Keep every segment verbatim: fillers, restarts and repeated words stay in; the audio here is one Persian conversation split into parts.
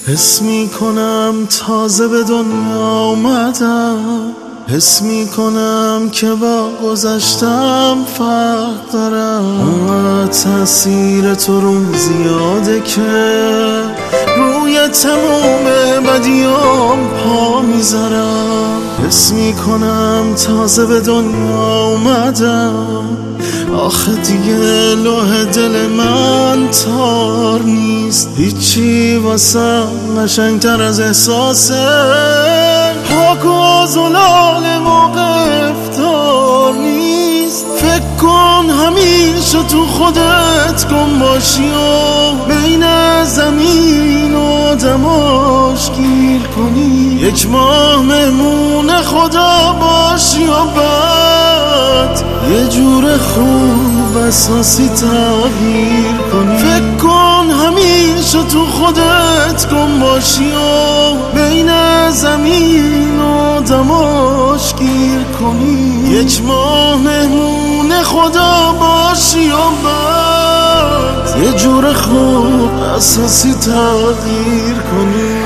حس می کنم تازه به دنیا اومدم، حس می کنم که با گذشتم فرق دارم. اونقدر تأثیر تو روم زیاده که روی تموم بدیام پا میذارم. حس می کنم تازه به دنیا اومدم، آخه دیگه لوح دل من تار نیست. هیچی واسه قشنگتر از احساسه پاک و زلال موقف دار نیست. فکر کن همیشه تو خودت گم باشی و بین زمین و دماش گیر کنی. یک ماه مهمون خدا باشی و بعد یه جور خوب اساسی تغییر کنی. فکر کن همیشه تو خودت گم باشی و بین زمین و دماش گیر کنی. یک ماه مهمون خدا باشی و بعد یه جور خوب اساسی تغییر کنی.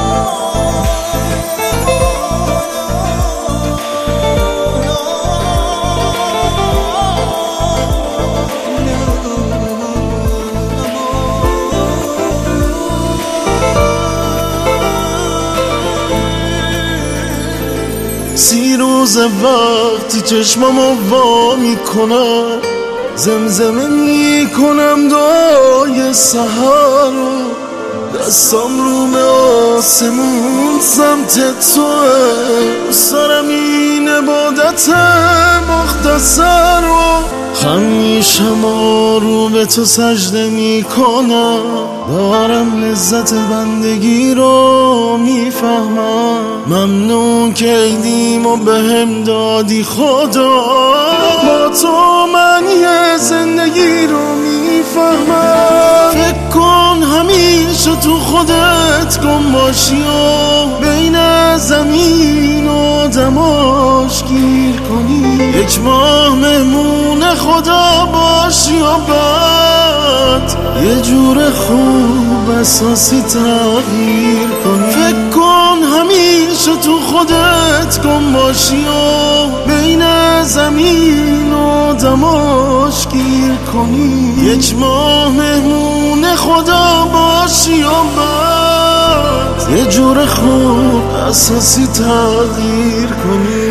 سی روز وقتی چشمامو وا میکنم، زمزمه میکنم دعای سحر رو، دستام رو به آسمون سمت توه. سرم این عبادت مختصر رو خم میشم و رو به تو سجده میکنم. دارم لذت بندگی رو میفهمم. ممنون که ایدیم و به هم دادی خدا، با تو من یه زندگی رو میفهمم. فکر کن همیشه تو خودت گم باشی و بین زمین و دماش گیر کنی. یک ماه مهمون خدا باشی و بعد یه جور خوب اساسی تغییر کنی. فکر کن همیشه تو خودت گم باشی و بین زمین و دماش گیر کنی. یک ماه مهمون خدا باشی و بعد یه جور خوب اساسی تغییر کنی.